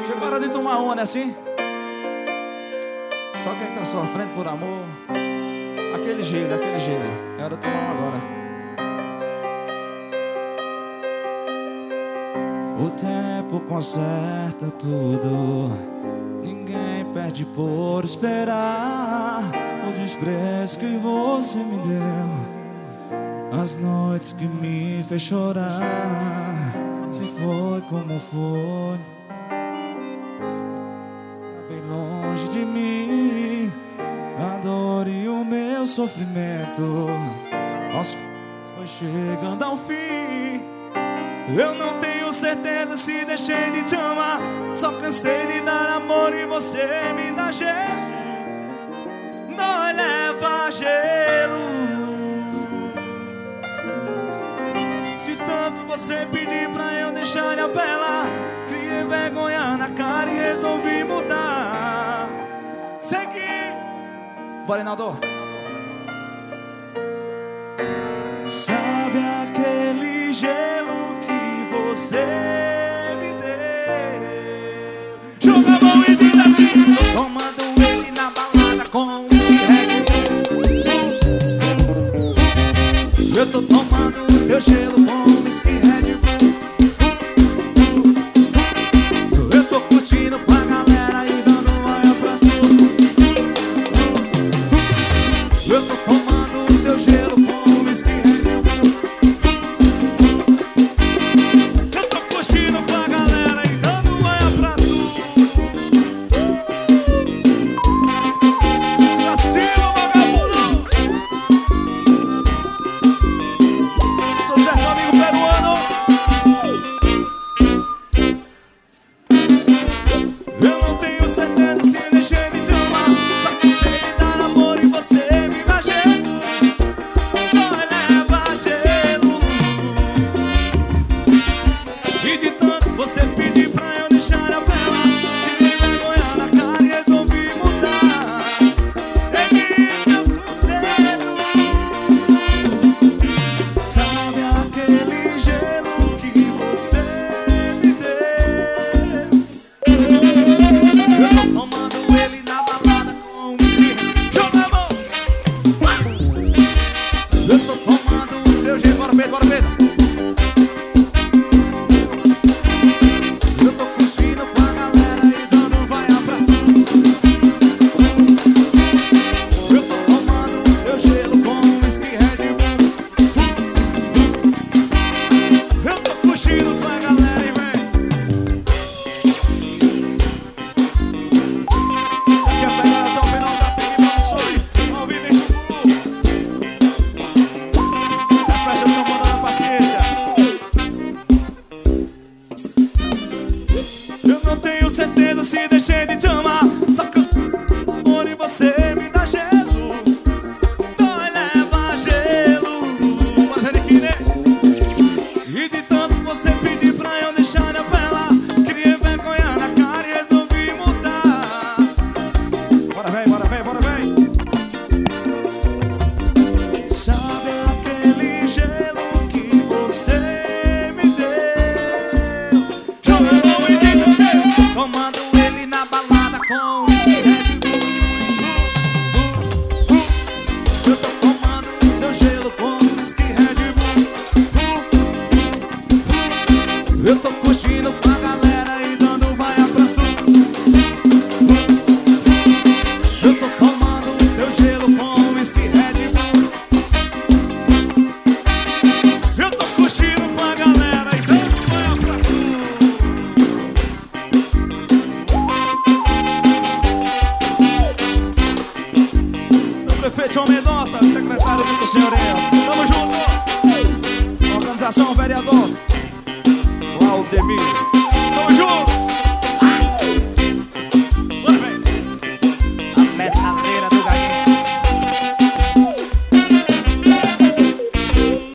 Chegou a hora de tomar uma, né assim? Só quem tá sofrendo por amor. Aquele gelo, aquele gelo. É hora de tomar uma agora. O tempo conserta tudo. Ninguém perde por esperar o desprezo que você me deu, as noites que me fez chorar. Se foi como foi, tá bem longe de mim a dor e o meu sofrimento. Aos foi chegando ao fim. Eu não tenho certeza se deixei de te amar. Só cansei de dar amor e você me dá gelo. Não leva gelo. De tanto você pedir pra eu deixar de apelar, criei vergonha na cara e resolvi mudar. Segui. Bora, Reinaldo. Sabe aquele gelo que você me deu? Joga a mão e diz assim: tô tomando ele na balada com whisky Red Bull. Eu tô tomando teu gelo com whisky Red Bull. Eu tô curtindo com a galera e dando manhã pra tudo. Eu tô tomando teu gelo com whisky Red Bull. Certeza se deixei de te amar. Só que amor e você me dá gelo. Dói, leva gelo. E de tanto você pedir pra eu deixar de apelar, criei vergonha na cara e resolvi mudar. Bora vem, bora vem, bora vem. Sabe aquele gelo que você me deu? Joga a mão e diz o gelo. Tomando ele na balada com whisky Red Bull. Eu tô tomando teu gelo com whisky Red Bull. Eu tô curtindo com a galera e dando vaia pra tudo. Eu tô tomando teu gelo com whisky Red Bull. Eu tô curtindo com a galera e dando vaia pra tudo. Prefeito João Mendonça, secretário do Senhorio. Tamo junto. Organização vereador Valdemir. Tamo junto.